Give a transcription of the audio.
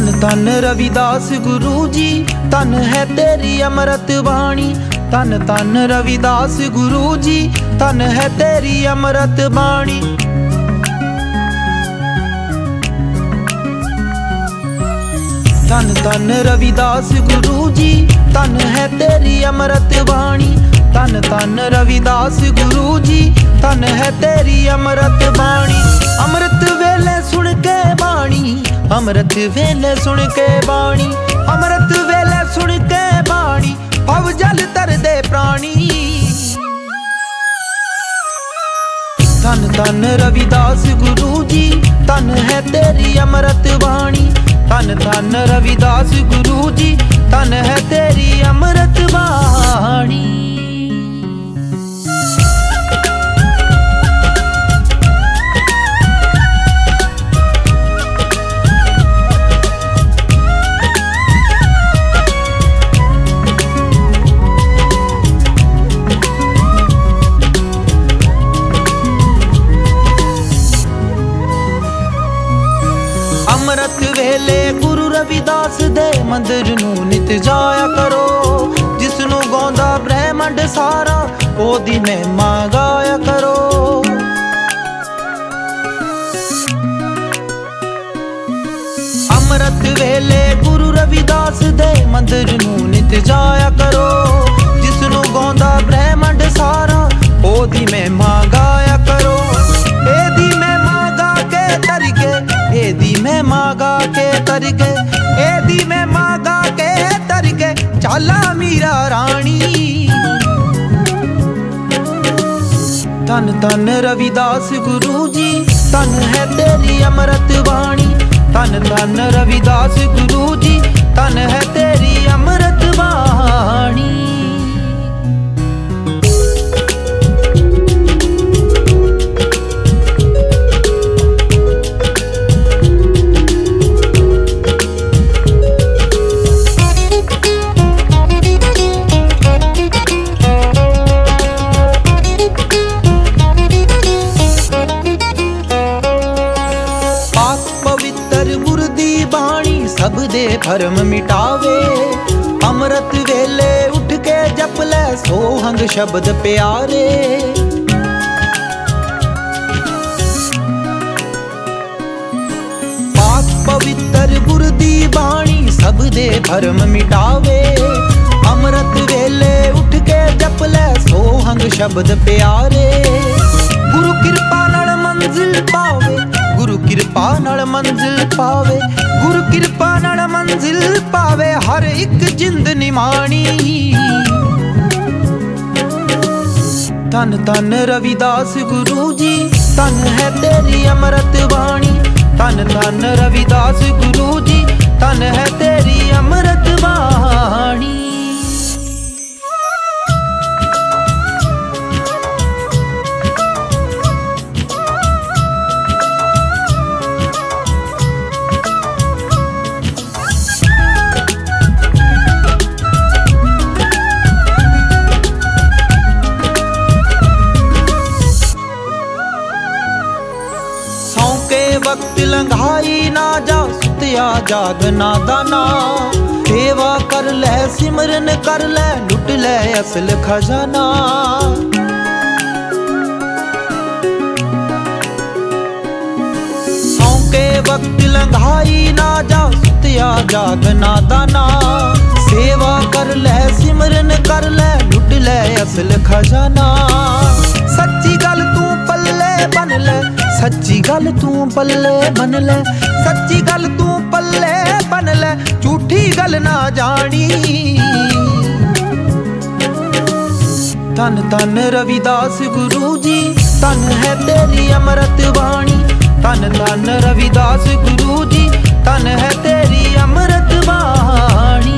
धन धन रविदास गुरु जी, धन है तेरी अमृत वाणी। धन धन रविदास गुरु जी, धन है तेरी अमृत वाणी। धन धन रविदास गुरु जी, धन है तेरी अमृत वाणी। धन धन रविदास गुरु जी, धन है तेरी अमृत वाणी। अमृत वेले सुन के बाणी, अमृत वेले सुन के बाणी, अमृत वेले सुन के बाणी, भव जल तर दे प्राणी। धन धन रविदास गुरु जी, धन है तेरी अमृत वाणी। धन धन रविदास गुरु जी, धन है तेरी अमृत वाणी। अमृत वेले गुरु रविदास दे मंदिर नू नित जाया करो। जिसनू गांदा ब्रह्मंड सारा, ओदी महिमा गाया करो। अमृत वेले गुरु रविदास दे मंदिर नू नित जाया करो। जिसनू गांदा ब्रह्मंड सारा, ओदी महिमा गाया करो। एदी महिमा गा के तरीके, एदी महिमा गा के तरीके, एदी महिमा गा के तरीके, चाला मीरा रानी। धन धन रविदास गुरु जी, धन है तेरी अमृत वाणी। धन धन रविदास गुरु जी, धन है तेरी अमृत वाणी। सब दे भरम मिटावे, अमृत वेले उठ के जप ले सोहंग शब्द प्यारे। पाक पवित्र गुर दी बाणी, सब दे भरम मिटावे। अमृत वेले उठ के जप ले सोहंग शब्द प्यारे। गुरु कृपा नाल मंजिल पावे, गुरु कृपा नाल मंजिल पावे, गुरु कृपा नाल मंजिल पावे, हर एक जिंद निमाणी। धन धन रविदास गुरु जी, धन है तेरी अमृत वाणी। धन धन रविदास गुरु जी, धन है तेरी अमृत वाणी। वक्त लंघाई ना जा, सुतिया जाग ना दाना। सेवा कर ले, सिमरन कर ले, लुट ले असल खजाना। सौके वक्त लंघाई ना जा, सुतिया जाग ना दाना। सेवा कर ले, सिमरन कर ले, लुट ले असल खजाना। सच्ची गल तू पल्ले बन ले, सच्ची गल तू पल्ले बन ले, सच्ची गल तू पल्ले बन ले, झूठी गल ना जानी। धन धन रविदास गुरु जी, धन है तेरी अमृत वाणी। धन धन रविदास गुरु जी, धन है तेरी अमृत वाणी।